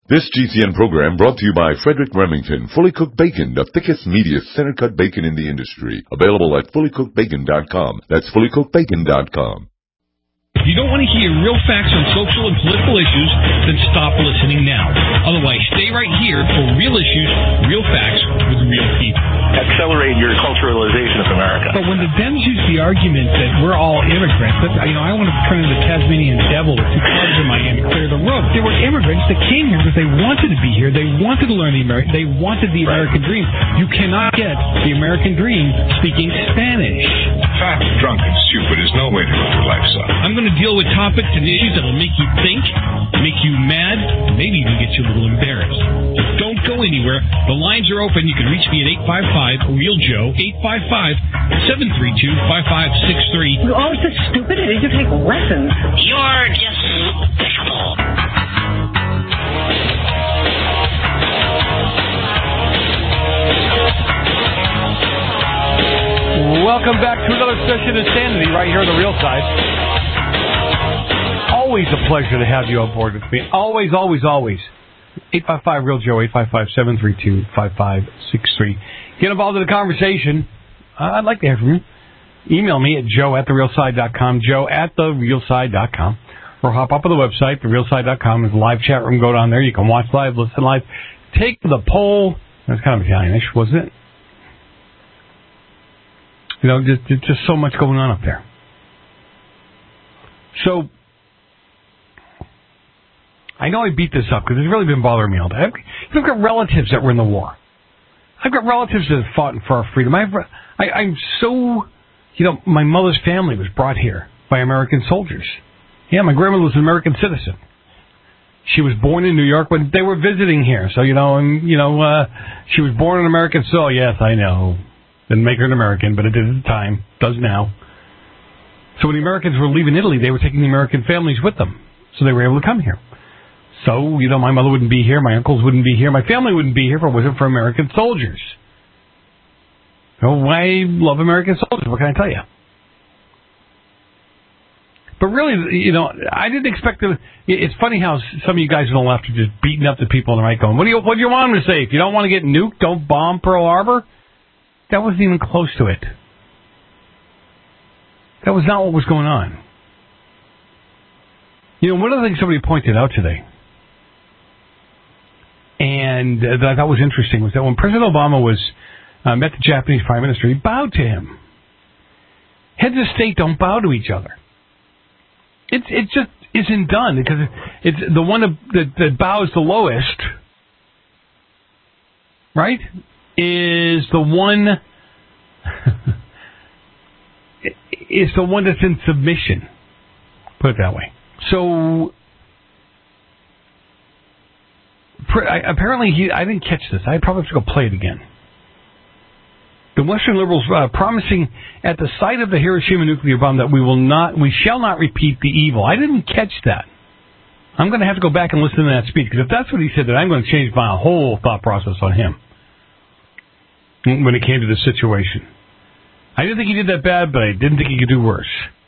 This GCN program brought to you by Frederick Remington. Fully cooked bacon, the thickest, meatiest, center-cut bacon in the industry. Available at fullycookedbacon.com. That's fullycookedbacon.com. If you don't want to hear real facts on social and political issues, then stop listening now. Otherwise, stay right here for real issues, real facts with real people. Accelerate your culturalization of America. But when the Dems use the argument that we're all immigrants, I want to turn into the Tasmanian devil with 2 cars in Miami, clear the road. There were immigrants that came here because they wanted to be here. They wanted to learn they wanted the American dream. You cannot get the American dream speaking Spanish. Fat, drunk, and stupid is no way to live your life, son. I'm going to deal with topics and issues that will make you think, make you mad, maybe even get you a little embarrassed. Just don't go anywhere. The lines are open. You can reach me at 855-REAL-JOE, 855-732-5563. You're always so stupid. Did you take lessons? You're just despicable. Welcome back to another session of Sanity right here on the Real Side. Always a pleasure to have you on board with me. Always, always, always. 855-REAL-JOE, 855-732-5563. Get involved in the conversation. I'd like to hear from you. Email me at joe@therealside.com, joe@therealside.com, or hop up on the website, therealside.com. There's a live chat room. Go down there. You can watch live, listen live. Take the poll. That's kind of Italianish, wasn't it? You know, just so much going on up there. So, I know I beat this up because it's really been bothering me all day. I've got relatives that were in the war. I've got relatives that have fought for our freedom. I'm so, my mother's family was brought here by American soldiers. Yeah, my grandmother was an American citizen. She was born in New York when they were visiting here. So, she was born on American soil. Yes, I know. Didn't make her an American, but it did at the time. Does now. So when the Americans were leaving Italy, they were taking the American families with them. So they were able to come here. So, my mother wouldn't be here, my uncles wouldn't be here, my family wouldn't be here if it wasn't for American soldiers. I love American soldiers, what can I tell you? But really, I didn't expect to... It's funny how some of you guys on the left are just beating up the people on the right going, what do you want them to say? If you don't want to get nuked, don't bomb Pearl Harbor? That wasn't even close to it. That was not what was going on. One of the things somebody pointed out today, and that I thought was interesting, was that when President Obama met the Japanese Prime Minister, he bowed to him. Heads of state don't bow to each other. It just isn't done, because it's the one that bows the lowest, right, is the one that's in submission. Put it that way. So apparently I didn't catch this. I probably have to go play it again. The Western liberals promising at the site of the Hiroshima nuclear bomb that we shall not repeat the evil. I didn't catch that. I'm going to have to go back and listen to that speech, because if that's what he said, then I'm going to change my whole thought process on him when it came to this situation. I didn't think he did that bad, but I didn't think he could do worse.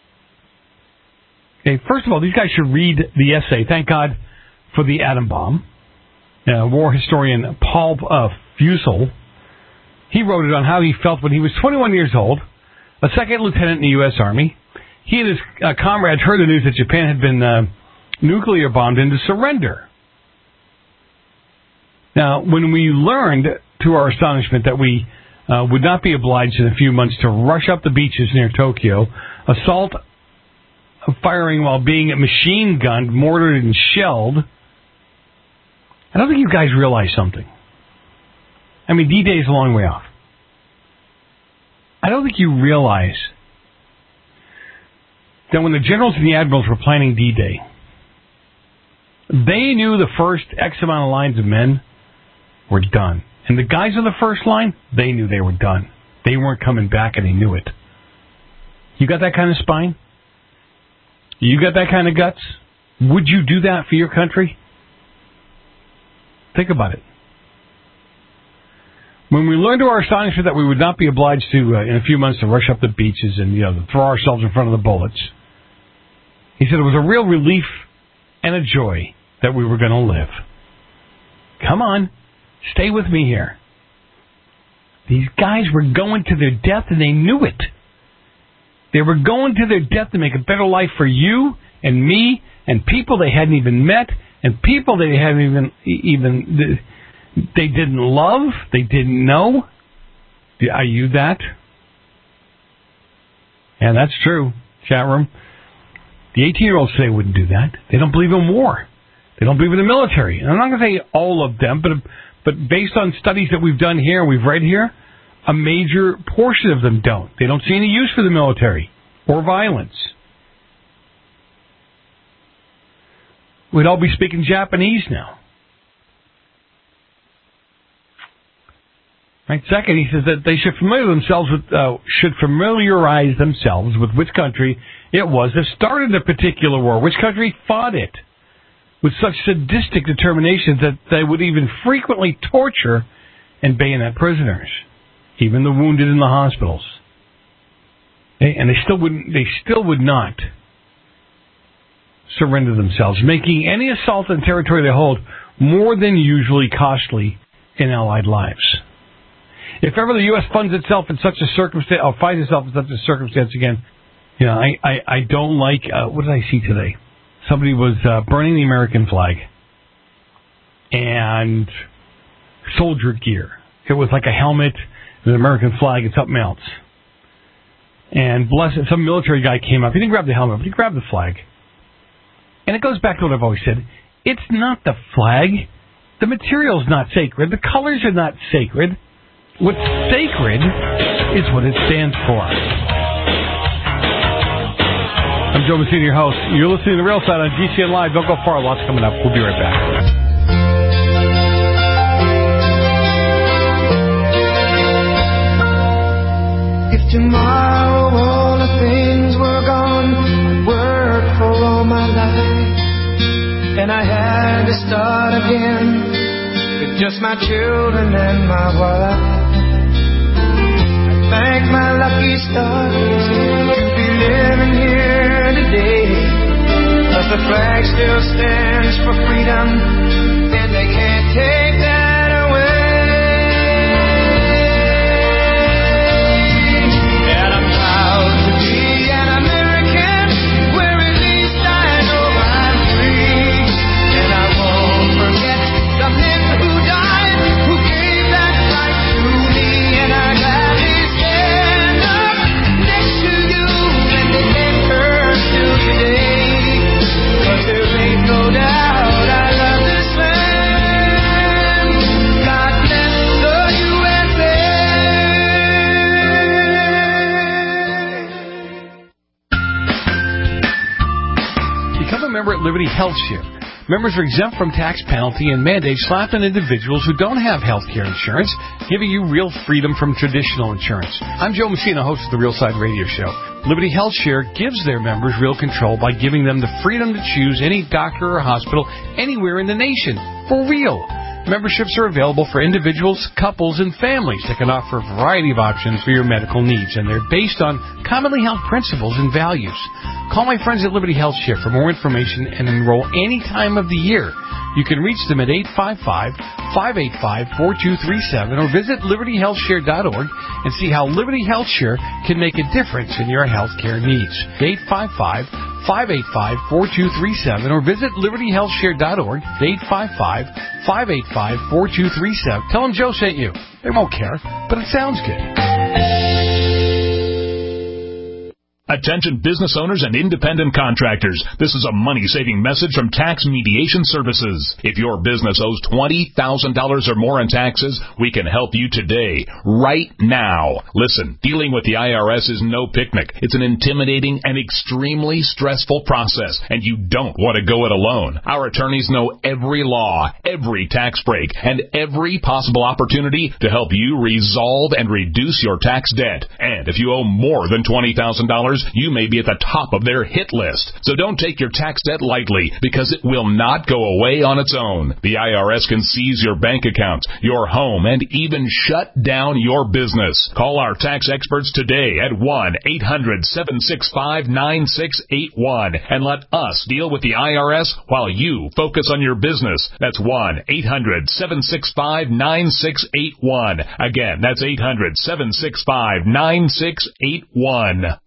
Okay, first of all, these guys should read the essay, Thank God for the Atom Bomb. War historian Paul Fussell, he wrote it on how he felt when he was 21 years old, a second lieutenant in the U.S. Army. He and his comrades heard the news that Japan had been nuclear bombed into surrender. Now, when we learned, to our astonishment, that we would not be obliged in a few months to rush up the beaches near Tokyo, assault firing while being machine gunned, mortared, and shelled, I don't think you guys realize something. I mean, D-Day is a long way off. I don't think you realize that when the generals and the admirals were planning D-Day, they knew the first X amount of lines of men were done. And the guys on the first line, they knew they were done. They weren't coming back, and they knew it. You got that kind of spine? You got that kind of guts? Would you do that for your country? Think about it. When we learned to our astonishment that we would not be obliged to, in a few months, to rush up the beaches and throw ourselves in front of the bullets, he said it was a real relief and a joy that we were going to live. come on, stay with me here. These guys were going to their death, and they knew it. They were going to their death to make a better life for you and me and people they hadn't even met and people they hadn't even they didn't love, they didn't know. Are you that? And that's true, chat room. The 18-year-olds today wouldn't do that. They don't believe in war. They don't believe in the military. And I'm not going to say all of them, but based on studies that we've done here, we've read here, a major portion of them don't. They don't see any use for the military or violence. We'd all be speaking Japanese now. Right. Second, he says that they should familiarize themselves with which country it was that started the particular war, which country fought it, with such sadistic determination that they would even frequently torture and bayonet prisoners, even the wounded in the hospitals. Okay? And they still would not surrender themselves, making any assault on territory they hold more than usually costly in Allied lives. If ever the U.S. finds itself in such a circumstance again, you know, I don't like. What did I see today? Somebody was burning the American flag and soldier gear. It was like a helmet, an American flag, and something else. And some military guy came up. He didn't grab the helmet, but he grabbed the flag. And it goes back to what I've always said. It's not the flag. The material's not sacred. The colors are not sacred. What's sacred is what it stands for. I'm Joe Messina, your host. You're listening to The Real Side on GCN Live. Don't go far. Lots coming up. We'll be right back. If tomorrow all the things were gone, I'd work for all my life, and I had to start again with just my children and my wife. Thank my lucky stars to be living here today, 'cause the flag still stands for freedom, and they can't take that away. And I'm proud to be an American, where at least I know I'm free. And I won't forget the men who died, who gave that right to me. And I gladly stand up next to you, and they make her till today. 'Cause there ain't no doubt I love this land. God bless the USA. Become a member at Liberty Health Share. Members are exempt from tax penalty and mandates slapped on individuals who don't have health care insurance, giving you real freedom from traditional insurance. I'm Joe Messina, host of the Real Side Radio Show. Liberty Health Share gives their members real control by giving them the freedom to choose any doctor or hospital anywhere in the nation. For real. Memberships are available for individuals, couples, and families that can offer a variety of options for your medical needs, and they're based on commonly held principles and values. Call my friends at Liberty Health Share for more information and enroll any time of the year. You can reach them at 855-585-4237 or visit libertyhealthshare.org and see how Liberty Health Share can make a difference in your health care needs. 855-585-4237 or visit libertyhealthshare.org. 855-585-4237. Tell them Joe sent you. They won't care, but it sounds good. Attention business owners and independent contractors. This is a money-saving message from Tax Mediation Services. If your business owes $20,000 or more in taxes, we can help you today, right now. Listen, dealing with the IRS is no picnic. It's an intimidating and extremely stressful process, and you don't want to go it alone. Our attorneys know every law, every tax break, and every possible opportunity to help you resolve and reduce your tax debt. And if you owe more than $20,000, cars, you may be at the top of their hit list. So don't take your tax debt lightly, because it will not go away on its own. The IRS can seize your bank account, your home, and even shut down your business. Call our tax experts today at 1-800-765-9681 and let us deal with the IRS while you focus on your business. That's 1-800-765-9681. Again, that's 800-765-9681.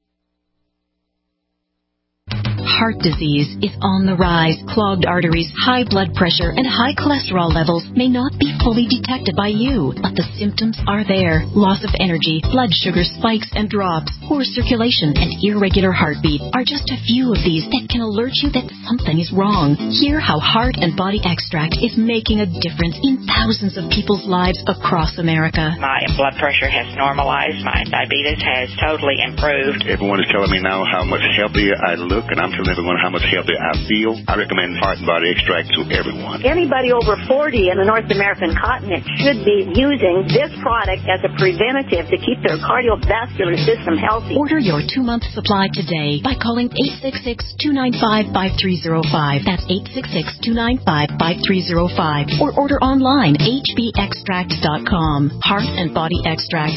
Heart disease is on the rise. Clogged arteries, high blood pressure, and high cholesterol levels may not be fully detected by you, but the symptoms are there. Loss of energy, blood sugar spikes and drops, poor circulation, and irregular heartbeat are just a few of these that can alert you that something is wrong. Hear how Heart and Body Extract is making a difference in thousands of people's lives across America. My blood pressure has normalized. My diabetes has totally improved. Everyone is telling me now how much healthier I look, and I'm telling everyone how much healthier I feel. I recommend Heart and Body Extract to everyone. Anybody over 40 in the North American continent should be using this product as a preventative to keep their cardiovascular system healthy. Order your 2-month supply today by calling 866-295-5305. That's 866-295-5305. Or order online, hbextract.com. Heart and Body Extract,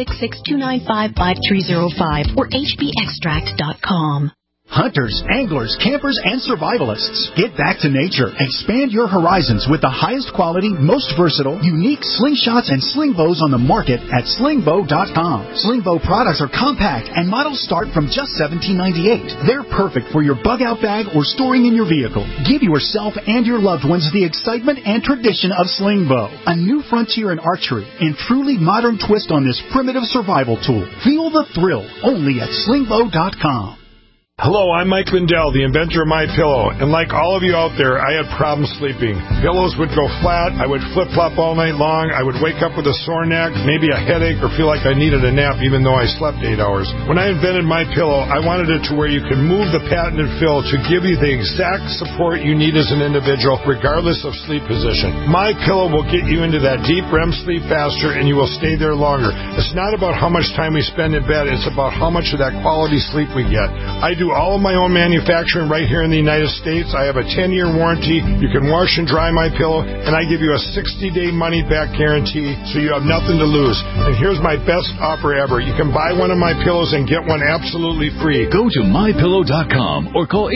866-295-5305 or hbextract.com. Hunters, anglers, campers, and survivalists. Get back to nature. Expand your horizons with the highest quality, most versatile, unique slingshots and sling bows on the market at slingbow.com. Sling bow products are compact and models start from just $17.98. They're perfect for your bug-out bag or storing in your vehicle. Give yourself and your loved ones the excitement and tradition of sling bow. A new frontier in archery and truly modern twist on this primitive survival tool. Feel the thrill only at slingbow.com. Hello, I'm Mike Lindell, the inventor of MyPillow, and like all of you out there, I had problems sleeping. Pillows would go flat, I would flip-flop all night long, I would wake up with a sore neck, maybe a headache, or feel like I needed a nap even though I slept 8 hours. When I invented MyPillow, I wanted it to where you could move the patented fill to give you the exact support you need as an individual, regardless of sleep position. MyPillow will get you into that deep REM sleep faster, and you will stay there longer. It's not about how much time we spend in bed, it's about how much of that quality sleep we get. I do all of my own manufacturing right here in the United States. I have a 10-year warranty. You can wash and dry my pillow, and I give you a 60-day money-back guarantee, so you have nothing to lose. And here's my best offer ever. You can buy one of my pillows and get one absolutely free. Go to MyPillow.com or call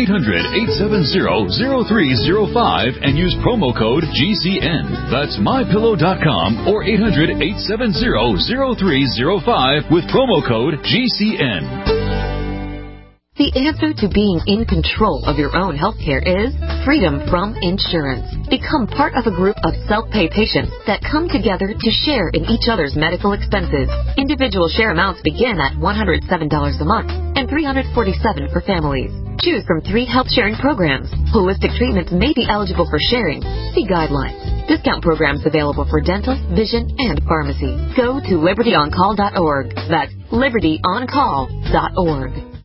800-870-0305 and use promo code GCN. That's MyPillow.com or 800-870-0305 with promo code GCN. The answer to being in control of your own healthcare is freedom from insurance. Become part of a group of self-pay patients that come together to share in each other's medical expenses. Individual share amounts begin at $107 a month and $347 for families. Choose from 3 health-sharing programs. Holistic treatments may be eligible for sharing. See guidelines. Discount programs available for dental, vision, and pharmacy. Go to libertyoncall.org. That's libertyoncall.org.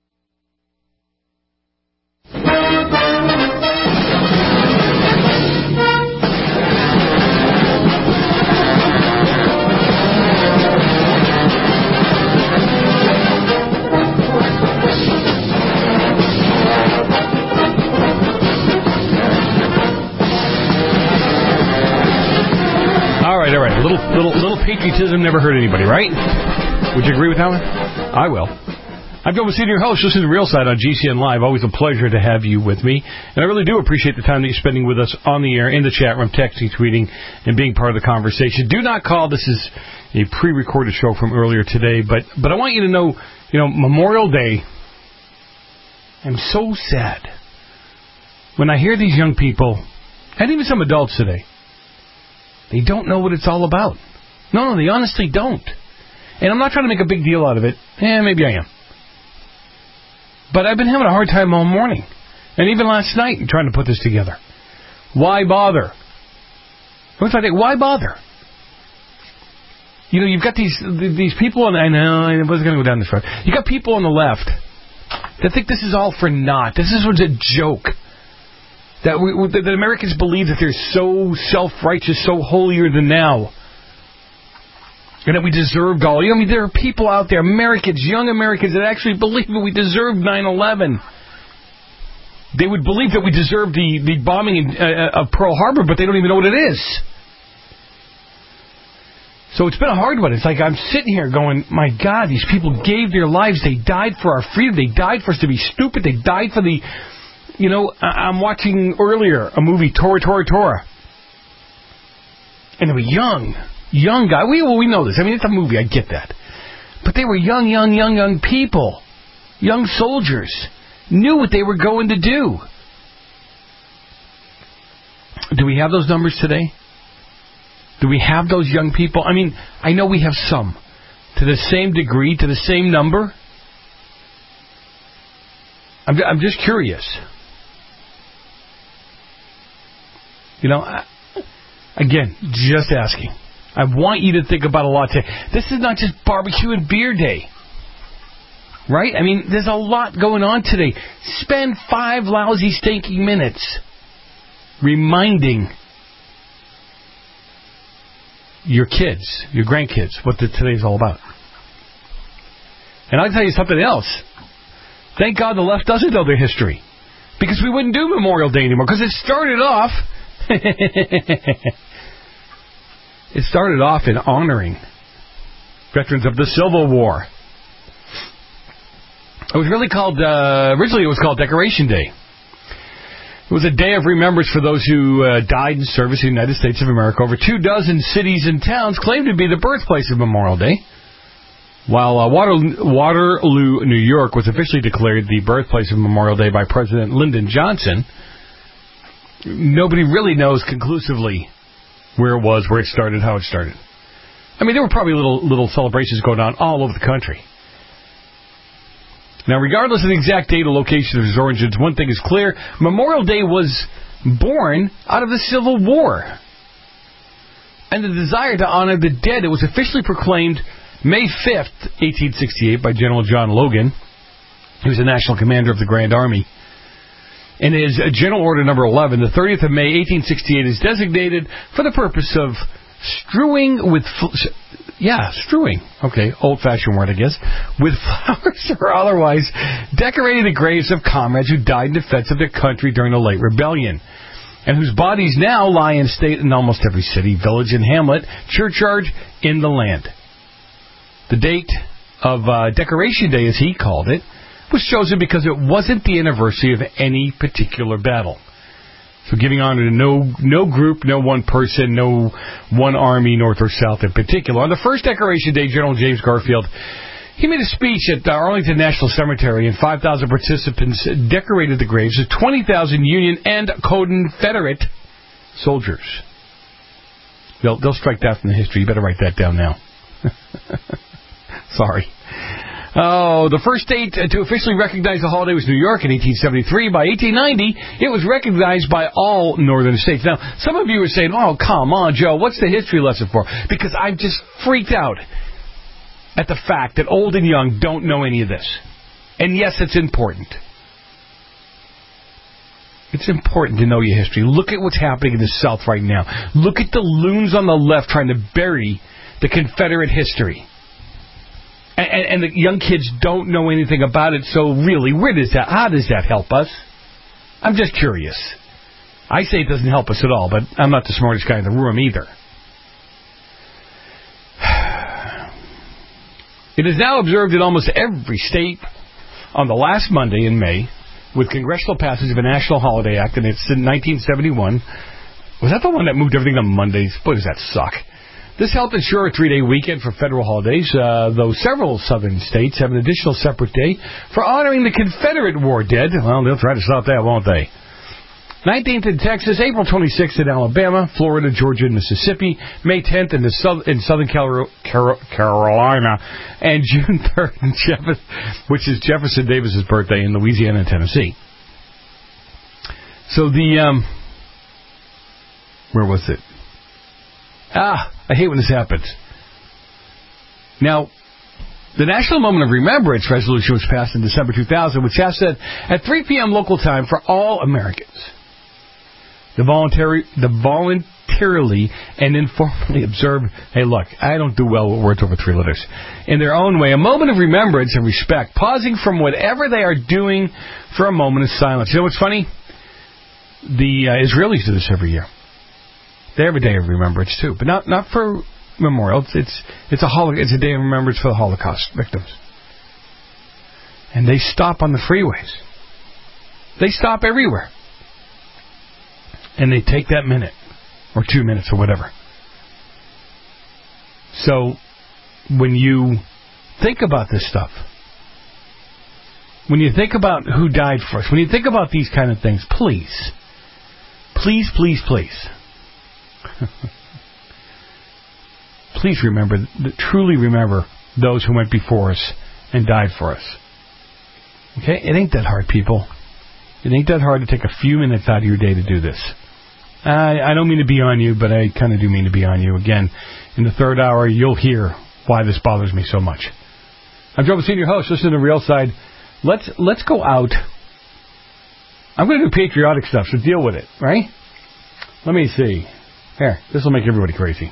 All right. Little patriotism never hurt anybody, right? Would you agree with that one? I will. I'm Bill Messina, your host. Listen to the Real Side on GCN Live. Always a pleasure to have you with me. And I really do appreciate the time that you're spending with us on the air, in the chat room, texting, tweeting, and being part of the conversation. Do not call. This is a pre-recorded show from earlier today. But I want you to know, Memorial Day, I'm so sad when I hear these young people, and even some adults today, they don't know what it's all about. No, they honestly don't. And I'm not trying to make a big deal out of it. Maybe I am. But I've been having a hard time all morning. And even last night, trying to put this together. Why bother? Why bother? You've got these people, and I know I wasn't going to go down this road. You got people on the left that think this is all for naught. This is a joke. That Americans believe that they're so self-righteous, so holier than thou. And that we deserved all. I mean, there are people out there, Americans, young Americans, that actually believe that we deserved 9/11. They would believe that we deserved the bombing of Pearl Harbor, but they don't even know what it is. So it's been a hard one. It's like I'm sitting here going, my God, these people gave their lives. They died for our freedom. They died for us to be stupid. They died for the... You know, I'm watching earlier a movie, Tora. And they were young guy. We know this. I mean, it's a movie. I get that. But they were young people. Young soldiers. Knew what they were going to do. Do we have those numbers today? Do we have those young people? I mean, I know we have some. To the same degree, to the same number. I'm just curious. You know, again, just asking. I want you to think about a lot today. This is not just barbecue and beer day. Right? I mean, there's a lot going on today. Spend 5 lousy, stinking minutes reminding your kids, your grandkids, what today's all about. And I'll tell you something else. Thank God the left doesn't know their history. Because we wouldn't do Memorial Day anymore. Because it started off... It started off in honoring veterans of the Civil War. It was really called, originally it was called Decoration Day. It was a day of remembrance for those who died in service in the United States of America. Over 24 cities and towns claimed to be the birthplace of Memorial Day. While Waterloo, New York was officially declared the birthplace of Memorial Day by President Lyndon Johnson, nobody really knows conclusively where it was, where it started, how it started. I mean, there were probably little celebrations going on all over the country. Now, regardless of the exact date or location of its origins, one thing is clear. Memorial Day was born out of the Civil War. And the desire to honor the dead. It was officially proclaimed May 5th, 1868, by General John Logan. He was the national commander of the Grand Army. In his General Order Number 11, the 30th of May, 1868, is designated for the purpose of strewing with... strewing. Okay, old-fashioned word, I guess. With flowers or otherwise, decorating the graves of comrades who died in defense of their country during the late rebellion, and whose bodies now lie in state in almost every city, village, and hamlet, churchyard in the land. The date of Decoration Day, as he called it, was chosen because it wasn't the anniversary of any particular battle. So giving honor to no group, no one person, no one army, north or south in particular. On the first Decoration Day, General James Garfield, he made a speech at Arlington National Cemetery, and 5,000 participants decorated the graves of 20,000 Union and Confederate soldiers. They'll strike that from the history. You better write that down now. Sorry. Oh, the first state to officially recognize the holiday was New York in 1873. By 1890, it was recognized by all northern states. Now, some of you are saying, oh, come on, Joe, what's the history lesson for? Because I'm just freaked out at the fact that old and young don't know any of this. And yes, it's important. It's important to know your history. Look at what's happening in the South right now. Look at the loons on the left trying to bury the Confederate history. And the young kids don't know anything about it, so really, how does that help us? I'm just curious. I say it doesn't help us at all, but I'm not the smartest guy in the room either. It is now observed in almost every state on the last Monday in May, with congressional passage of a National Holiday Act, and it's in 1971. Was that the one that moved everything to Mondays? Boy, does that suck. This helped ensure a 3-day weekend for federal holidays, though several southern states have an additional separate day for honoring the Confederate war dead. Well, they'll try to stop that, won't they? 19th in Texas, April 26th in Alabama, Florida, Georgia, and Mississippi, May 10th in Southern Carolina, and June 3rd in which is Jefferson Davis's birthday in Louisiana and Tennessee. So where was it? I hate when this happens. Now, the National Moment of Remembrance resolution was passed in December 2000, which has said at 3 p.m. local time for all Americans. The voluntary voluntarily and informally observe, hey, look, I don't do well with words over 3 letters. In their own way, a moment of remembrance and respect, pausing from whatever they are doing for a moment of silence. You know what's funny? The Israelis do this every year. They have a day of remembrance, too, but not for memorial. It's a day of remembrance for the Holocaust victims. And they stop on the freeways. They stop everywhere. And they take that minute, or 2 minutes, or whatever. So, when you think about this stuff, when you think about who died for us, when you think about these kind of things, please, please remember, truly remember those who went before us and died for us. Okay? It ain't that hard, people. It ain't that hard to take a few minutes out of your day to do this. I don't mean to be on you, but I kind of do mean to be on you. Again, in the third hour, you'll hear why this bothers me so much. I'm Joe Messina, your host. Listen to the Real Side. Let's go out. I'm going to do patriotic stuff, so deal with it, right? Let me see. Here, this will make everybody crazy.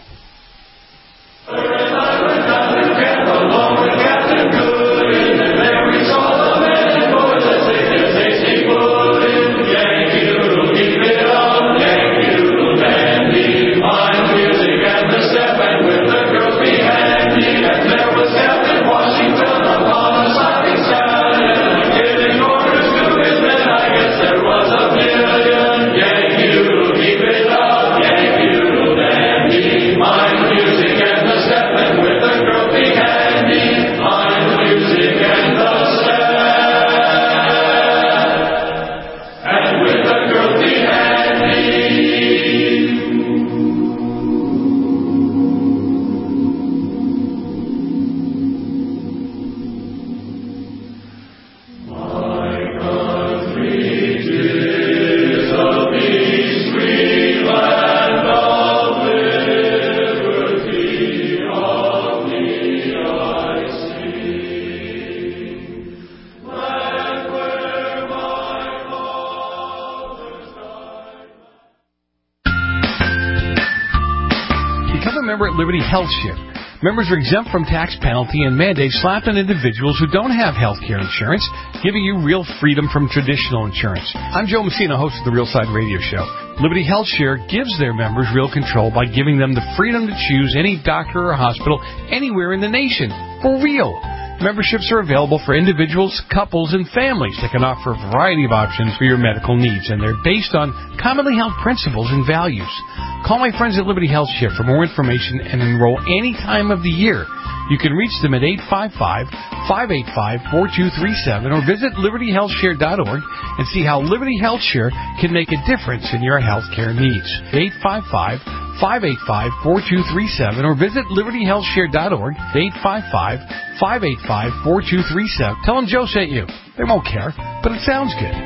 Liberty Health Share. Members are exempt from tax penalty and mandates slapped on individuals who don't have health care insurance, giving you real freedom from traditional insurance. I'm Joe Messina, host of the Real Side Radio Show. Liberty Health Share gives their members real control by giving them the freedom to choose any doctor or hospital anywhere in the nation. For real. Memberships are available for individuals, couples, and families that can offer a variety of options for your medical needs, and they're based on commonly held principles and values. Call my friends at Liberty Health Share for more information and enroll any time of the year. You can reach them at 855-585-4237 or visit libertyhealthshare.org and see how Liberty Health Share can make a difference in your health care needs. 855-585-4237 or visit libertyhealthshare.org. 855-585-4237. Tell them Joe sent you. They won't care, but it sounds good.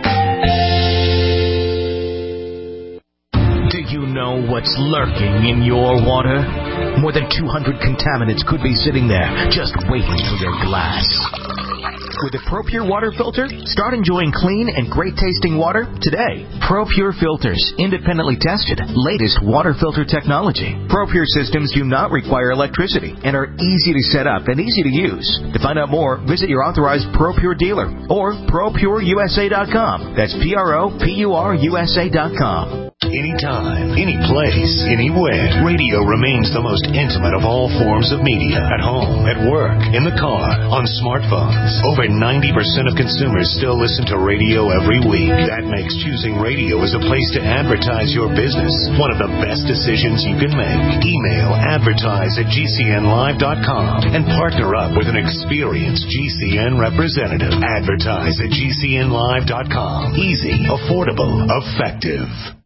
Do you know what's lurking in your water? More than 200 contaminants could be sitting there, just waiting for your glass. With a ProPure water filter, start enjoying clean and great-tasting water today. ProPure filters, independently tested, latest water filter technology. ProPure systems do not require electricity and are easy to set up and easy to use. To find out more, visit your authorized ProPure dealer or ProPureUSA.com. That's ProPureUSA.com. Anytime, any place, anywhere, radio remains the most intimate of all forms of media. At home, at work, in the car, on smartphones. Over 90% of consumers still listen to radio every week. That makes choosing radio as a place to advertise your business one of the best decisions you can make. Email advertise@gcnlive.com and partner up with an experienced GCN representative. Advertise@gcnlive.com. Easy, affordable, effective.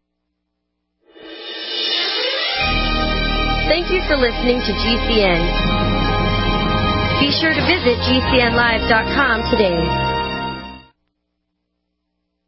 Thank you for listening to GCN. Be sure to visit GCNlive.com today.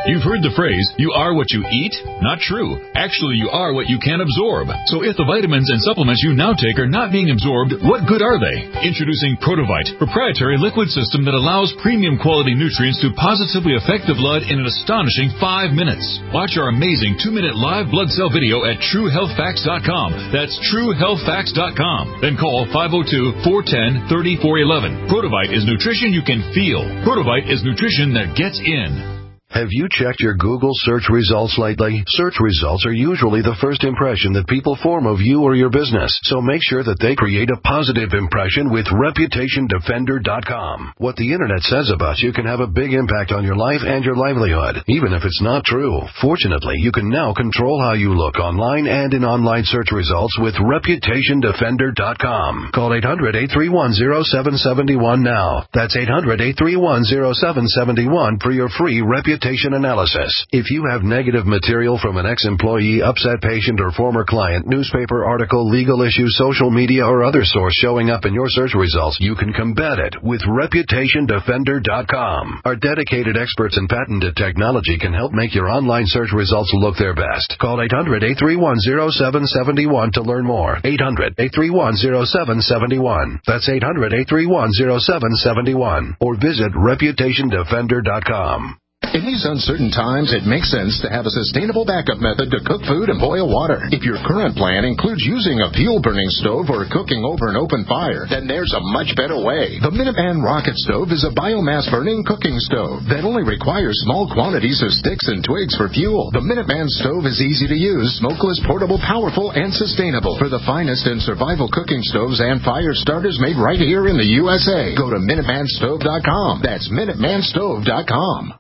You've heard the phrase, you are what you eat? Not true. Actually, you are what you can absorb. So if the vitamins and supplements you now take are not being absorbed, what good are they? Introducing Protovite, proprietary liquid system that allows premium quality nutrients to positively affect the blood in an astonishing 5 minutes. Watch our amazing 2-minute live blood cell video at TrueHealthFacts.com. That's TrueHealthFacts.com. Then call 502-410-3411. Protovite is nutrition you can feel. Protovite is nutrition that gets in. Have you checked your Google search results lately? Search results are usually the first impression that people form of you or your business, so make sure that they create a positive impression with ReputationDefender.com. What the Internet says about you can have a big impact on your life and your livelihood, even if it's not true. Fortunately, you can now control how you look online and in online search results with ReputationDefender.com. Call 800-831-0771 now. That's 800-831-0771 for your free reputation analysis. If you have negative material from an ex-employee, upset patient, or former client, newspaper article, legal issue, social media, or other source showing up in your search results, you can combat it with ReputationDefender.com. Our dedicated experts in patented technology can help make your online search results look their best. Call 800-831-0771 to learn more. 800-831-0771. That's 800-831-0771. Or visit ReputationDefender.com. In these uncertain times, it makes sense to have a sustainable backup method to cook food and boil water. If your current plan includes using a fuel-burning stove or cooking over an open fire, then there's a much better way. The Minuteman Rocket Stove is a biomass-burning cooking stove that only requires small quantities of sticks and twigs for fuel. The Minuteman Stove is easy to use, smokeless, portable, powerful, and sustainable. For the finest in survival cooking stoves and fire starters made right here in the USA, go to MinutemanStove.com. That's MinutemanStove.com.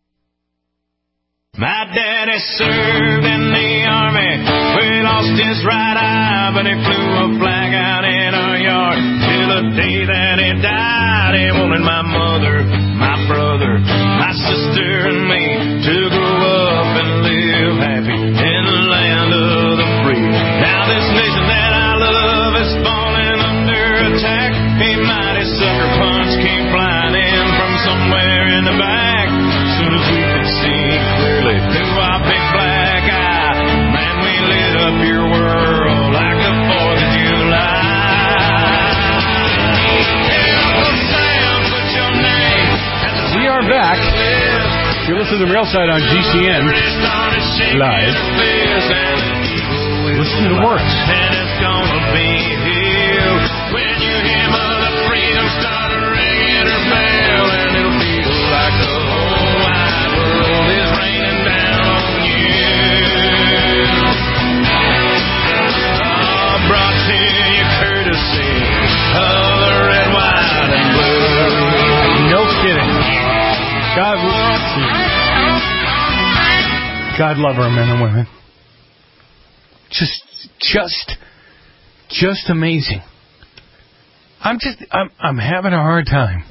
My daddy served in the army, where he lost his right eye, but he flew a flag out in our yard. Till the day that he died, he wanted my mother, my brother, my sister, and me to grow up and live happy in the land of the free. Now this nation that I love is falling under attack. A mighty sucker punch came flying in from somewhere in the back. Soon as we could see clearly through our big black eye, man, we lit up your world like the 4th of July. Hey, Uncle Sam, put your name. We are back. You're listening to the Real Side on GCN Live. Listen to the words. And it's gonna be here when you hear Mother Freedom start ringing her bell, and it'll feel like the whole wide world is raining down on you. Brought to you courtesy of the red, white, and blue. No kidding. God love our men and women. Just amazing. I'm having a hard time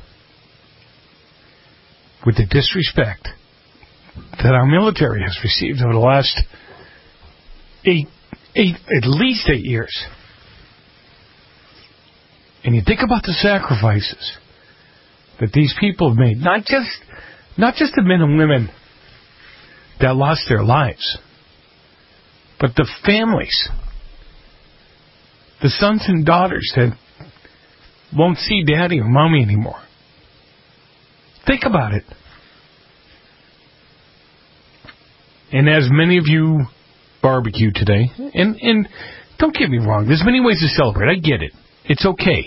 with the disrespect that our military has received over the last at least 8 years. And you think about the sacrifices that these people have made, not just the men and women that lost their lives, but the families, the sons and daughters that won't see daddy or mommy anymore. Think about it. And as many of you barbecue today, and don't get me wrong, there's many ways to celebrate. I get it. It's okay.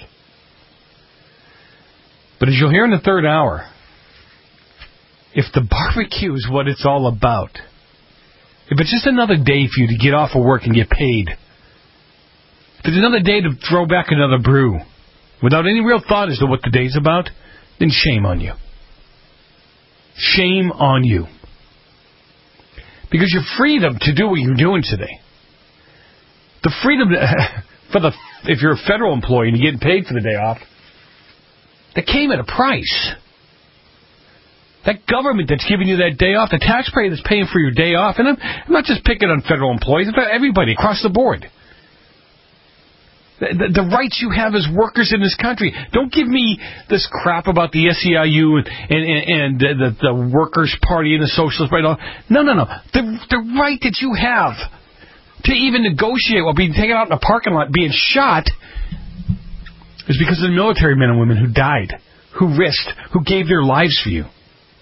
But as you'll hear in the third hour, if the barbecue is what it's all about, if it's just another day for you to get off of work and get paid, if it's another day to throw back another brew without any real thought as to what the day's about, then shame on you. Shame on you. Because your freedom to do what you're doing today, the freedom if you're a federal employee and you're getting paid for the day off, that came at a price. That government that's giving you that day off, the taxpayer that's paying for your day off, and I'm not just picking on federal employees, but everybody across the board. The rights you have as workers in this country. Don't give me this crap about the SEIU and the Workers' Party and the Socialist Party. No. The right that you have to even negotiate while being taken out in a parking lot, being shot, is because of the military men and women who died, who risked, who gave their lives for you.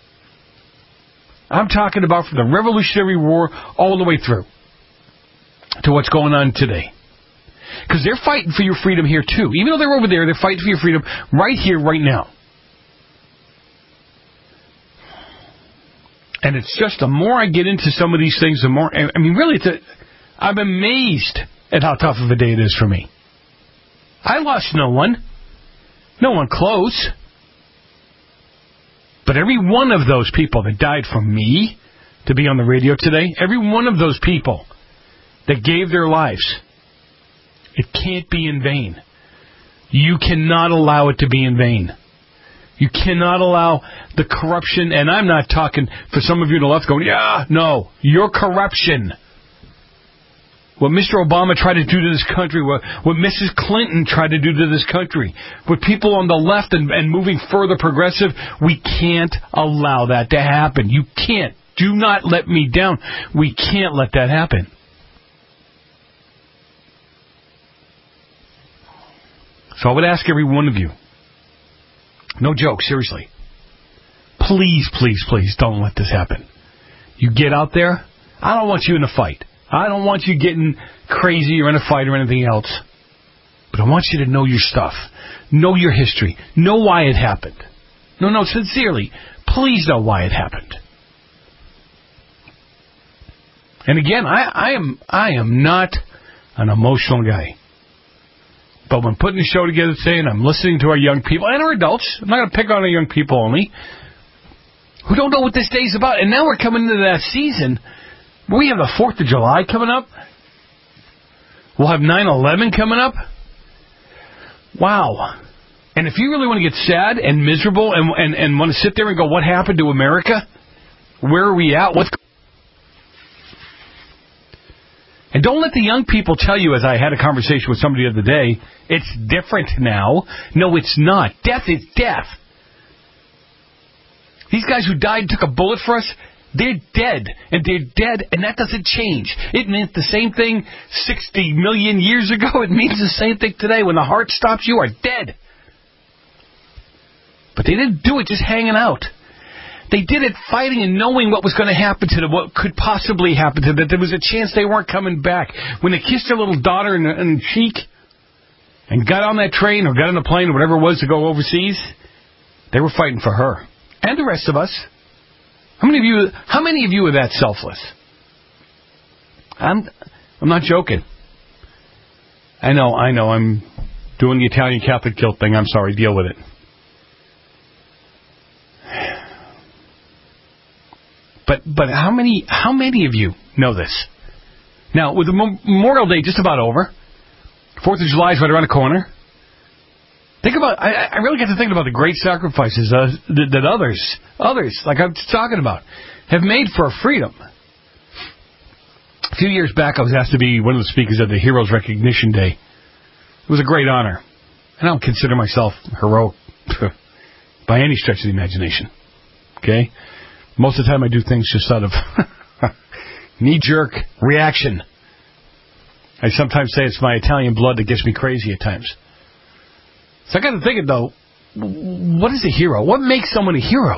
I'm talking about from the Revolutionary War all the way through to what's going on today. Because they're fighting for your freedom here, too. Even though they're over there, they're fighting for your freedom right here, right now. And it's just the more I get into some of these things, the more... I mean, really, I'm amazed at how tough of a day it is for me. I lost no one. No one close. But every one of those people that died for me to be on the radio today, every one of those people that gave their lives... It can't be in vain. You cannot allow it to be in vain. You cannot allow the corruption, and I'm not talking for some of you on the left going, yeah, no, your corruption. What Mr. Obama tried to do to this country, what Mrs. Clinton tried to do to this country, what people on the left and moving further progressive, we can't allow that to happen. You can't. Do not let me down. We can't let that happen. So I would ask every one of you, no joke, seriously, please, please, please don't let this happen. You get out there, I don't want you in a fight. I don't want you getting crazy or in a fight or anything else. But I want you to know your stuff, know your history, know why it happened. No, sincerely, please know why it happened. And again, I am not an emotional guy. But when putting the show together today and I'm listening to our young people and our adults, I'm not going to pick on our young people only, who don't know what this day's about. And now we're coming into that season. We have the 4th of July coming up. We'll have 9/11 coming up. Wow. And if you really want to get sad and miserable and want to sit there and go, what happened to America? Where are we at? And don't let the young people tell you, as I had a conversation with somebody the other day, it's different now. No, it's not. Death is death. These guys who died and took a bullet for us, they're dead. And they're dead, and that doesn't change. It meant the same thing 60 million years ago. It means the same thing today. When the heart stops, you are dead. But they didn't do it just hanging out. They did it fighting and knowing what was going to happen to them, what could possibly happen to them, that there was a chance they weren't coming back. When they kissed their little daughter in the cheek and got on that train or got on the plane or whatever it was to go overseas, they were fighting for her. And the rest of us. How many of you are that selfless? I'm not joking. I know, I'm doing the Italian Catholic guilt thing. I'm sorry, deal with it. But how many of you know this? Now, with the Memorial Day just about over, 4th of July is right around the corner. Think about, I really get to thinking about the great sacrifices that others, like I'm talking about, have made for our freedom. A few years back, I was asked to be one of the speakers at the Heroes Recognition Day. It was a great honor. I don't consider myself heroic by any stretch of the imagination. Okay? Most of the time I do things just out of knee-jerk reaction. I sometimes say it's my Italian blood that gets me crazy at times. So I got to thinking, though, what is a hero? What makes someone a hero?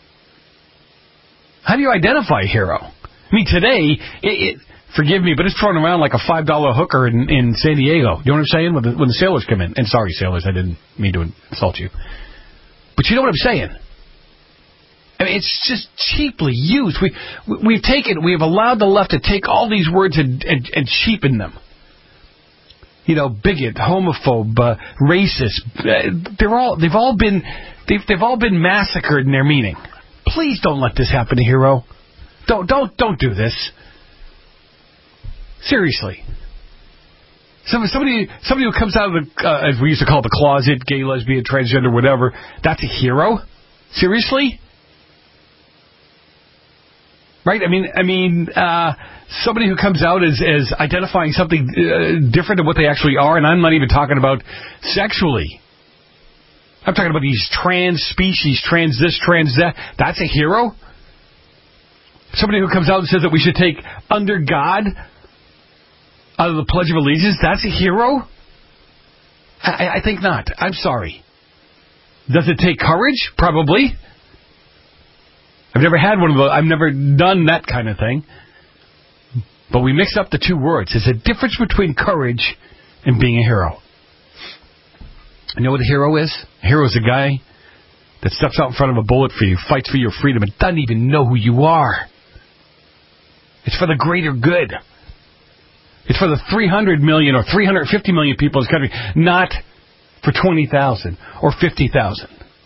How do you identify a hero? I mean, today, forgive me, but it's thrown around like a $5 hooker in San Diego. You know what I'm saying? When the sailors come in. And sorry, sailors, I didn't mean to insult you. But you know what I'm saying? I mean, it's just cheaply used. We have allowed the left to take all these words and cheapen them. You know, bigot, homophobe, racist. They've all been massacred in their meaning. Please don't let this happen to Hero. Don't do this. Seriously. Somebody who comes out of the, as we used to call it, the closet, gay, lesbian, transgender, whatever, that's a hero? Seriously? Right? I mean, somebody who comes out as identifying something different than what they actually are, and I'm not even talking about sexually. I'm talking about these trans species, trans this, trans that. That's a hero? Somebody who comes out and says that we should take under God out of the Pledge of Allegiance, that's a hero? I think not. I'm sorry. Does it take courage? Probably. I've never had one of those. I've never done that kind of thing. But we mix up the two words. There's a difference between courage and being a hero. You know what a hero is? A hero is a guy that steps out in front of a bullet for you, fights for your freedom, and doesn't even know who you are. It's for the greater good. It's for the 300 million or 350 million people in this country, not for 20,000 or 50,000.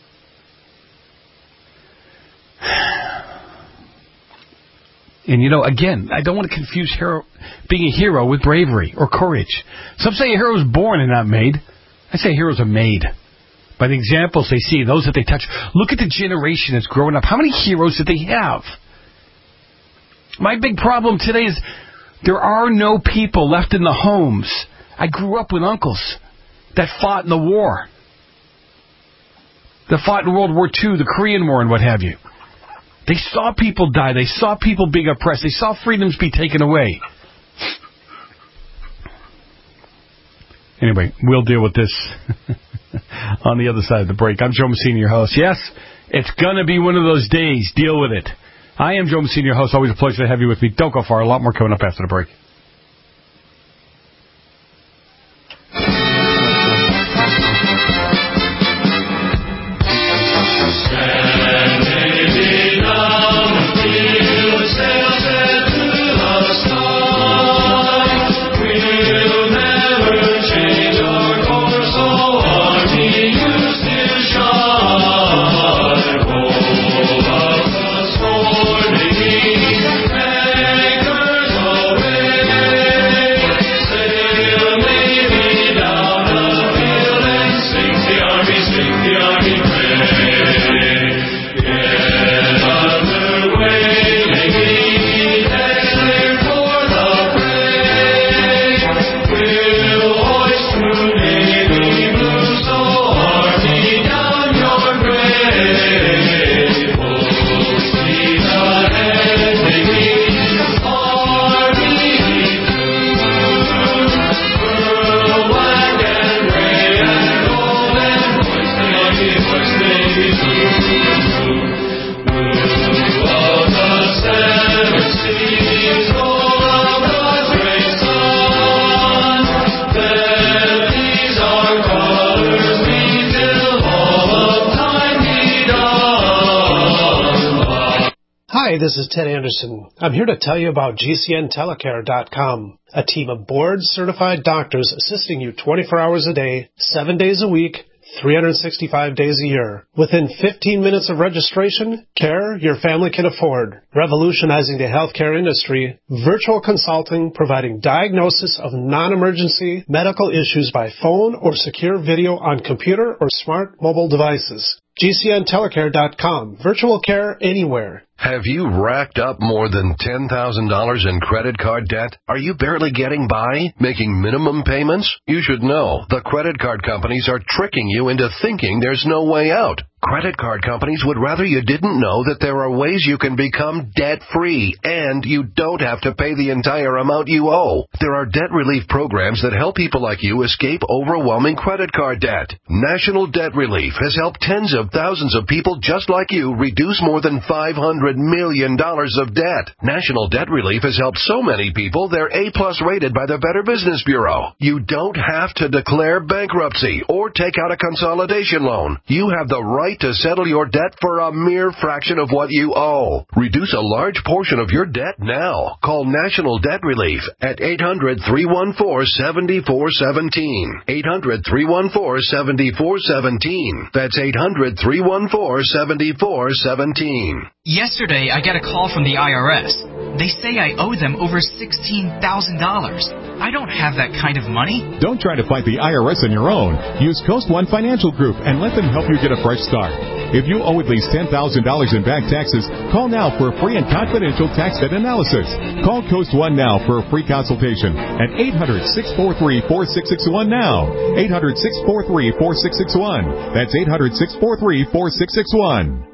And, you know, again, I don't want to confuse being a hero with bravery or courage. Some say a hero is born and not made. I say heroes are made by the examples they see, those that they touch. Look at the generation that's growing up. How many heroes did they have? My big problem today is there are no people left in the homes. I grew up with uncles that fought in the war, that fought in World War II, the Korean War, and what have you. They saw people die. They saw people being oppressed. They saw freedoms be taken away. Anyway, we'll deal with this on the other side of the break. I'm Joe Messina, your host. Yes, it's going to be one of those days. Deal with it. I am Joe Messina, your host. Always a pleasure to have you with me. Don't go far. A lot more coming up after the break. Hi, this is Ted Anderson. I'm here to tell you about GCNtelecare.com, a team of board-certified doctors assisting you 24 hours a day, 7 days a week, 365 days a year. Within 15 minutes of registration, care your family can afford. Revolutionizing the healthcare industry, virtual consulting providing diagnosis of non-emergency medical issues by phone or secure video on computer or smart mobile devices. GCNtelecare.com. Virtual care anywhere. Have you racked up more than $10,000 in credit card debt? Are you barely getting by, making minimum payments? You should know the credit card companies are tricking you into thinking there's no way out. Credit card companies would rather you didn't know that there are ways you can become debt-free, and you don't have to pay the entire amount you owe. There are debt relief programs that help people like you escape overwhelming credit card debt. National Debt Relief has helped tens of thousands of people just like you reduce more than $500 million of debt. National Debt Relief has helped so many people they're A-plus rated by the Better Business Bureau. You don't have to declare bankruptcy or take out a consolidation loan. You have the right to settle your debt for a mere fraction of what you owe. Reduce a large portion of your debt now. Call National Debt Relief at 800-314-7417. 800-314-7417. That's 800-314-7417. Yesterday, I got a call from the IRS. They say I owe them over $16,000. I don't have that kind of money. Don't try to fight the IRS on your own. Use Coast One Financial Group and let them help you get a fresh start. If you owe at least $10,000 in back taxes, call now for a free and confidential tax debt analysis. Call Coast One now for a free consultation at 800-643-4661 now. 800-643-4661. That's 800-643-4661.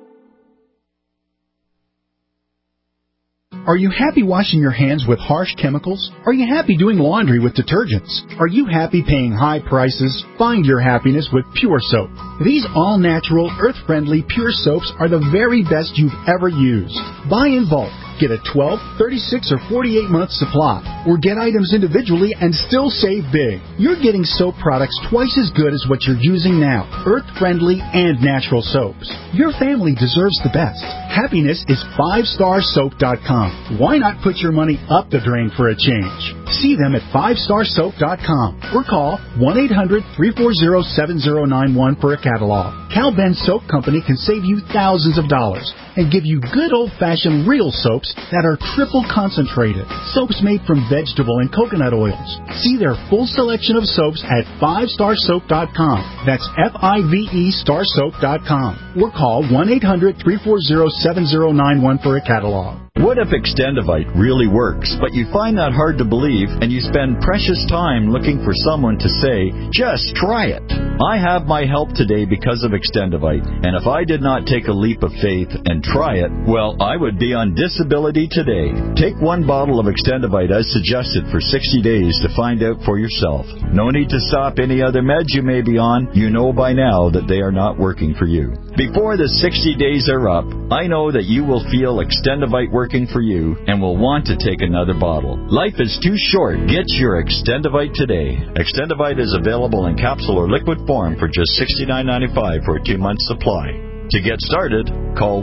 Are you happy washing your hands with harsh chemicals? Are you happy doing laundry with detergents? Are you happy paying high prices? Find your happiness with Pure Soap. These all-natural, earth-friendly Pure Soaps are the very best you've ever used. Buy in bulk. Get a 12, 36, or 48-month supply. Or get items individually and still save big. You're getting soap products twice as good as what you're using now. Earth-friendly and natural soaps. Your family deserves the best. Happiness is 5starsoap.com. Why not put your money up the drain for a change? See them at 5starsoap.com or call 1-800-340-7091 for a catalog. Cal Ben Soap Company can save you thousands of dollars and give you good old-fashioned real soaps that are triple concentrated. Soaps made from vegetable and coconut oils. See their full selection of soaps at 5starsoap.com. That's F-I-V-E starsoap.com. Or call 1-800-340-7091 for a catalog. What if Extendivite really works, but you find that hard to believe and you spend precious time looking for someone to say, just try it? I have my help today because of Extendivite, and if I did not take a leap of faith and try it, well, I would be on disability today. Take one bottle of Extendivite as suggested for 60 days to find out for yourself. No need to stop any other meds you may be on. You know by now that they are not working for you. Before the 60 days are up, I know that you will feel Extendivite working for you and will want to take another bottle. Life is too short. Get your Extendivite today. Extendivite is available in capsule or liquid form for just $69.95 for a 2-month supply. To get started, call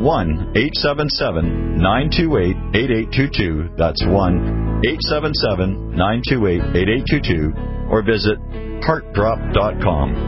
1-877-928-8822. That's 1-877-928-8822. Or visit heartdrop.com.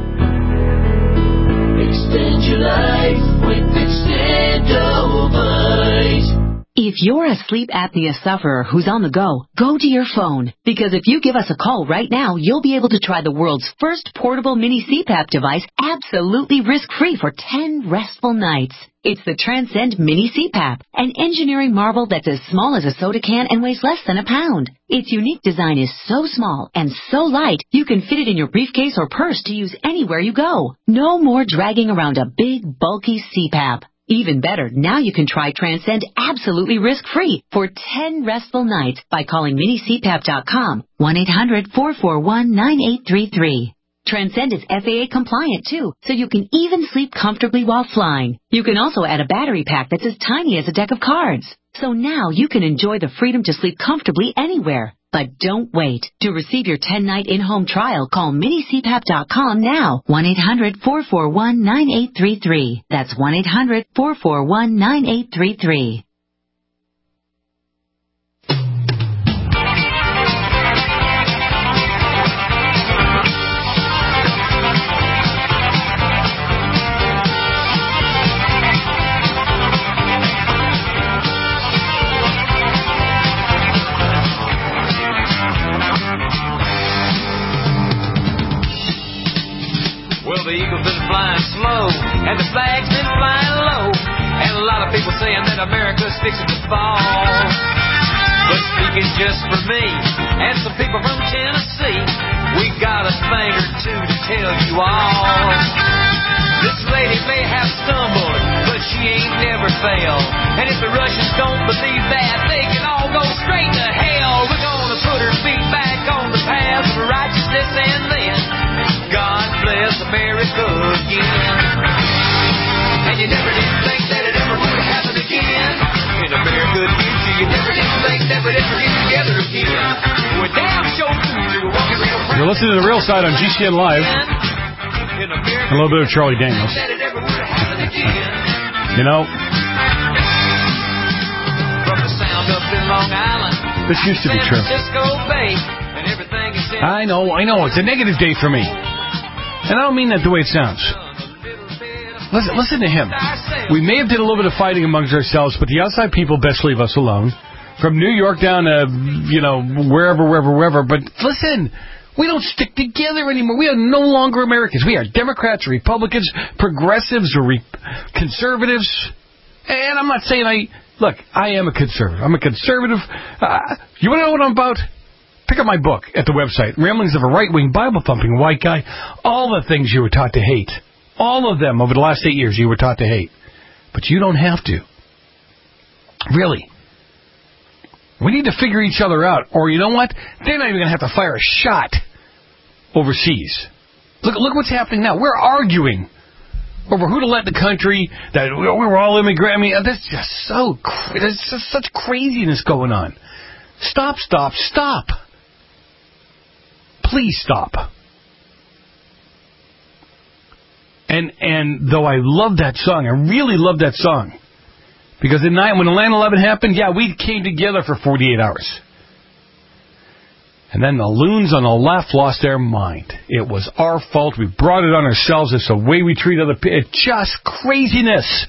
Extend your life with Extendivite. If you're a sleep apnea sufferer who's on the go, go to your phone. Because if you give us a call right now, you'll be able to try the world's first portable mini CPAP device absolutely risk-free for 10 restful nights. It's the Transcend Mini CPAP, an engineering marvel that's as small as a soda can and weighs less than a pound. Its unique design is so small and so light, you can fit it in your briefcase or purse to use anywhere you go. No more dragging around a big, bulky CPAP. Even better, now you can try Transcend absolutely risk-free for 10 restful nights by calling minicpap.com, 1-800-441-9833. Transcend is FAA compliant too, so you can even sleep comfortably while flying. You can also add a battery pack that's as tiny as a deck of cards. So now you can enjoy the freedom to sleep comfortably anywhere. But don't wait. To receive your 10-night in-home trial, call minicpap.com now. 1-800-441-9833. That's 1-800-441-9833. The eagle's been flying slow, and the flag's been flying low, and a lot of people saying that America's fixing to fall. But speaking just for me, and some people from Tennessee, we got a thing or two to tell you all. This lady may have stumbled, but she ain't never failed. And if the Russians don't believe that, they can all go straight to hell. We're gonna put her feet back on the path of righteousness, and then God bless America again. And you never did think that it ever would happen again. In America's future, you never did think that we'd ever get together again. We're damn sure we're walking real proud. You're listening to The Real Side on GCN Live. A little bit of Charlie Daniels. You know, from the sound up in Long Island, this used to be true. I know. It's a negative day for me. And I don't mean that the way it sounds. Listen to him. We may have did a little bit of fighting amongst ourselves, but the outside people best leave us alone. From New York down to, wherever. But listen, We don't stick together anymore. We are no longer Americans. We are Democrats, Republicans, progressives, or conservatives. And I'm not saying I am a conservative. I'm a conservative. You want to know what I'm about? Pick up my book at the website, Ramblings of a Right-Wing Bible-Thumping White Guy. All the things you were taught to hate. All of them over the last 8 years you were taught to hate. But you don't have to. Really. We need to figure each other out. Or you know what? They're not even going to have to fire a shot overseas. Look what's happening now. We're arguing over who to let in the country, that we were all immigrants. I mean, that's just there's just such craziness going on. Stop. Please stop. And though I love that song, I really love that song. Because when 9/11 happened, we came together for 48 hours. And then the loons on the left lost their mind. It was our fault. We brought it on ourselves. It's the way we treat other people. It's just craziness.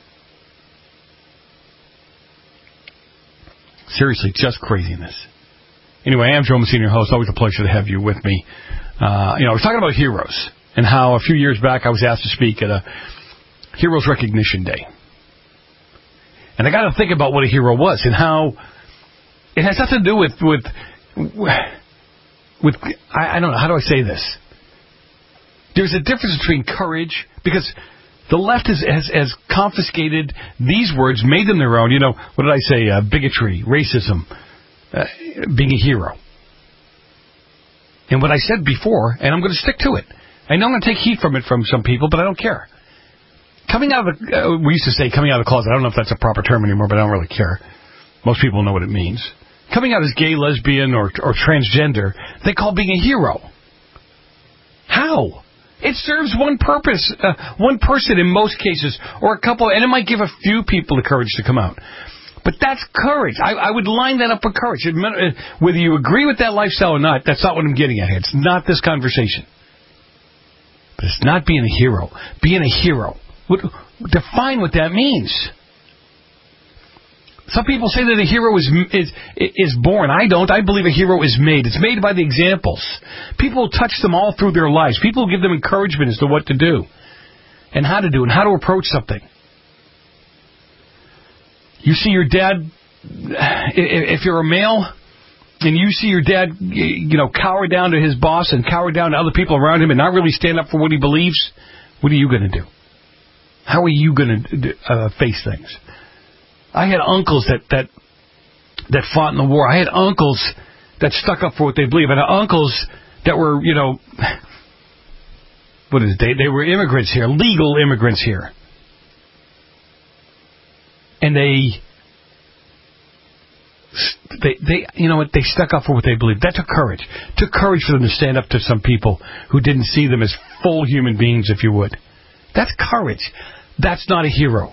Seriously, just craziness. Anyway, I am Joe Messina, your host. Always a pleasure to have you with me. I was talking about heroes and how a few years back I was asked to speak at a Heroes Recognition Day. And I got to think about what a hero was and how it has nothing to do with I don't know, how do I say this? There's a difference between courage, because the left has confiscated these words, made them their own. You know, what did I say? Bigotry, racism, being a hero. And what I said before, and I'm going to stick to it. I know I'm going to take heat from it from some people, but I don't care. Coming out of the, we used to say coming out of the closet. I don't know if that's a proper term anymore, but I don't really care. Most people know what it means. Coming out as gay, lesbian, or transgender, they call being a hero. How? It serves one purpose, one person in most cases, or a couple, and it might give a few people the courage to come out. But that's courage. I would line that up with courage. Whether you agree with that lifestyle or not, that's not what I'm getting at here. It's not this conversation. But it's not being a hero. Being a hero. Define what that means. Some people say that a hero is born. I don't. I believe a hero is made. It's made by the examples. People touch them all through their lives. People give them encouragement as to what to do and how to do and how to approach something. You see your dad, if you're a male, and you see your dad, cower down to his boss and cower down to other people around him and not really stand up for what he believes, what are you going to do? How are you going to face things? I had uncles that fought in the war. I had uncles that stuck up for what they believe. And uncles that were, what is it? They were immigrants here, legal immigrants here. And they stuck up for what they believed. That took courage. It took courage for them to stand up to some people who didn't see them as full human beings, if you would. That's courage. That's not a hero.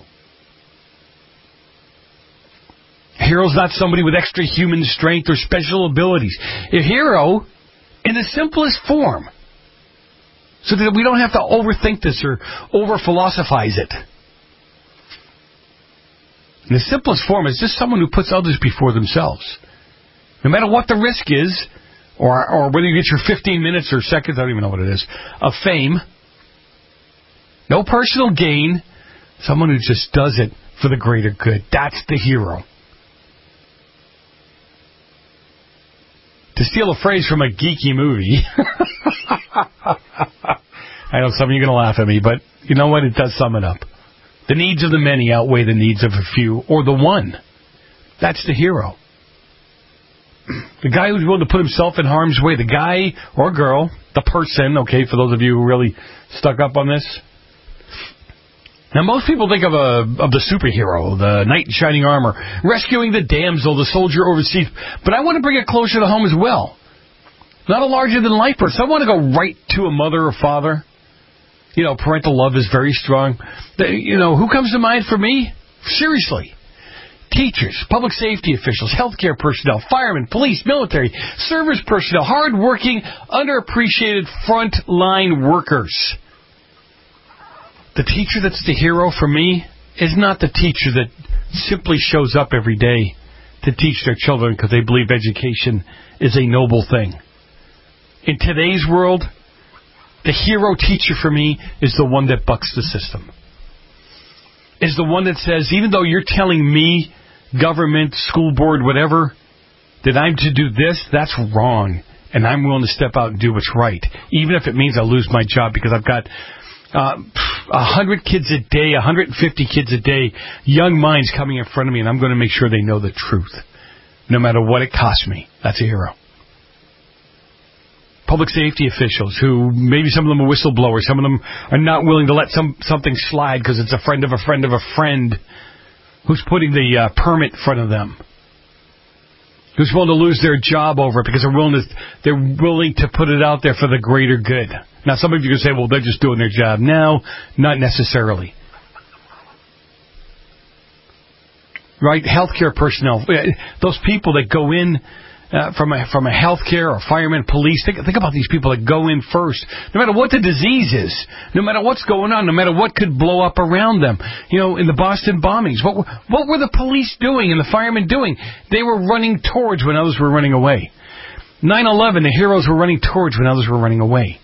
A hero's not somebody with extra human strength or special abilities. A hero, in the simplest form, so that we don't have to overthink this or over-philosophize it. In the simplest form is just someone who puts others before themselves. No matter what the risk is, or whether you get your 15 minutes or seconds, I don't even know what it is, of fame, no personal gain, someone who just does it for the greater good. That's the hero. To steal a phrase from a geeky movie, I know some of you are going to laugh at me, but you know what? It does sum it up. The needs of the many outweigh the needs of a few, or the one. That's the hero. The guy who's willing to put himself in harm's way, the guy or girl, the person, okay, for those of you who really stuck up on this. Now, most people think of the superhero, the knight in shining armor, rescuing the damsel, the soldier overseas. But I want to bring it closer to home as well. Not a larger-than-life person. I want to go right to a mother or father. Parental love is very strong. Who comes to mind for me? Seriously. Teachers, public safety officials, healthcare personnel, firemen, police, military, service personnel, hard-working, underappreciated front-line workers. The teacher that's the hero for me is not the teacher that simply shows up every day to teach their children because they believe education is a noble thing. In today's world, the hero teacher for me is the one that bucks the system. Is the one that says, even though you're telling me, government, school board, whatever, that I'm to do this, that's wrong. And I'm willing to step out and do what's right. Even if it means I lose my job because I've got 100 kids a day, 150 kids a day, young minds coming in front of me, and I'm going to make sure they know the truth. No matter what it costs me. That's a hero. Public safety officials who, maybe some of them are whistleblowers, some of them are not willing to let something slide because it's a friend of a friend of a friend who's putting the permit in front of them. Who's willing to lose their job over it because they're willing to put it out there for the greater good. Now, some of you can say, well, they're just doing their job. No, not necessarily. Right? Healthcare personnel. Those people that go in from a healthcare or fireman, police. Think about these people that go in first. No matter what the disease is, no matter what's going on, no matter what could blow up around them. You know, in the Boston bombings, what were the police doing and the firemen doing? They were running towards when others were running away. 9/11, the heroes were running towards when others were running away.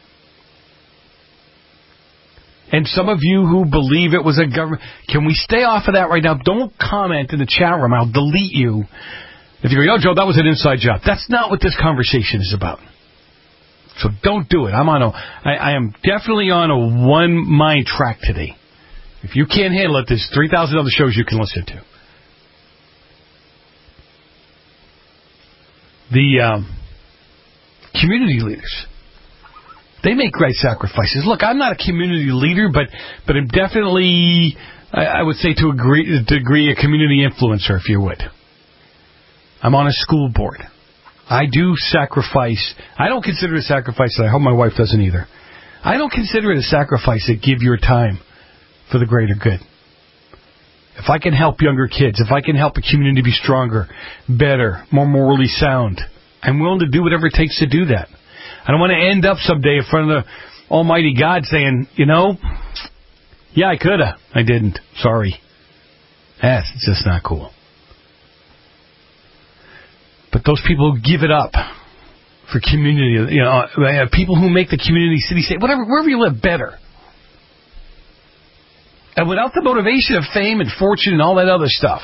And some of you who believe it was a government, can we stay off of that right now? Don't comment in the chat room. I'll delete you. If you go, yo, Joe, that was an inside job. That's not what this conversation is about. So don't do it. I am definitely on a one-mind track today. If you can't handle it, there's 3,000 other shows you can listen to. The community leaders, they make great sacrifices. Look, I'm not a community leader, but I'm definitely, I would say to a degree, a community influencer, if you would. I'm on a school board. I do sacrifice. I don't consider it a sacrifice, and I hope my wife doesn't either. I don't consider it a sacrifice to give your time for the greater good. If I can help younger kids, if I can help a community be stronger, better, more morally sound, I'm willing to do whatever it takes to do that. I don't want to end up someday in front of the Almighty God saying, you know, yeah, I could have. I didn't. Sorry. It's just not cool. But those people who give it up for community, you know, people who make the community, city, state, whatever, wherever you live, better. And without the motivation of fame and fortune and all that other stuff.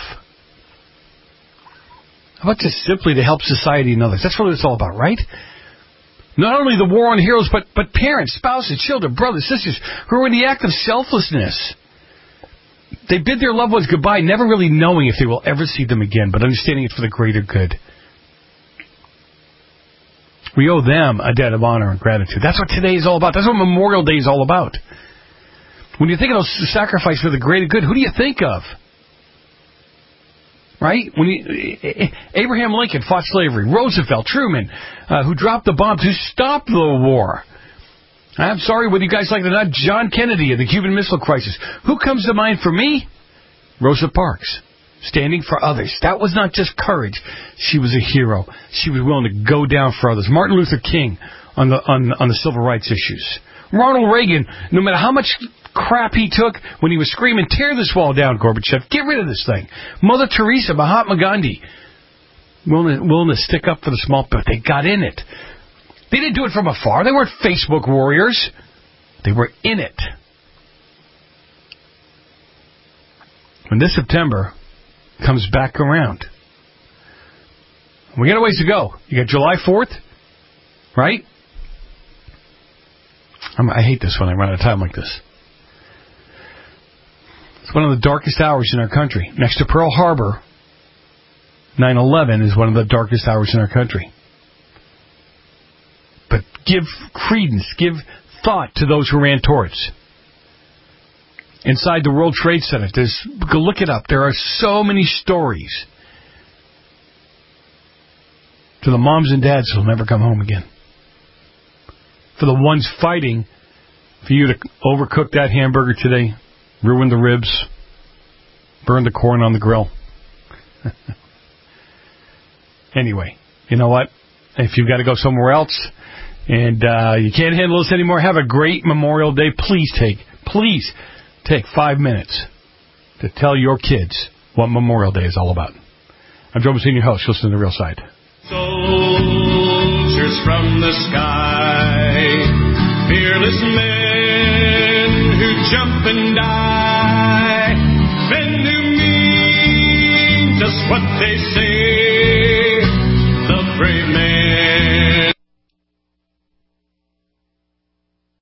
How about just simply to help society and others? That's what it's all about, right? Not only the war on heroes, but parents, spouses, children, brothers, sisters, who are in the act of selflessness. They bid their loved ones goodbye, never really knowing if they will ever see them again, but understanding it for the greater good. We owe them a debt of honor and gratitude. That's what today is all about. That's what Memorial Day is all about. When you think of those sacrifices for the greater good, who do you think of? Right? Abraham Lincoln fought slavery. Roosevelt, Truman, who dropped the bombs, who stopped the war. I'm sorry whether you guys like it or not. John Kennedy and the Cuban Missile Crisis. Who comes to mind for me? Rosa Parks. Standing for others. That was not just courage. She was a hero. She was willing to go down for others. Martin Luther King on the civil rights issues. Ronald Reagan, no matter how much crap he took when he was screaming, tear this wall down, Gorbachev, get rid of this thing. Mother Teresa, Mahatma Gandhi, willing to stick up for the small, but they got in it. They didn't do it from afar. They weren't Facebook warriors. They were in it. When this September comes back around, we got a ways to go. You got July 4th, right? I hate this when I run out of time like this. It's one of the darkest hours in our country. Next to Pearl Harbor, 9/11 is one of the darkest hours in our country. But give credence, give thought to those who ran towards. Inside the World Trade Center, go look it up. There are so many stories. To the moms and dads who'll never come home again. For the ones fighting for you to overcook that hamburger today, ruin the ribs, burn the corn on the grill. Anyway, you know what? If you've got to go somewhere else and you can't handle this anymore, have a great Memorial Day. Please take 5 minutes to tell your kids what Memorial Day is all about. I'm Joe Messina, your host. Listen to The Real Side. Soldier answers from the sky. Fearless men who jump and die. Men who mean just what they say.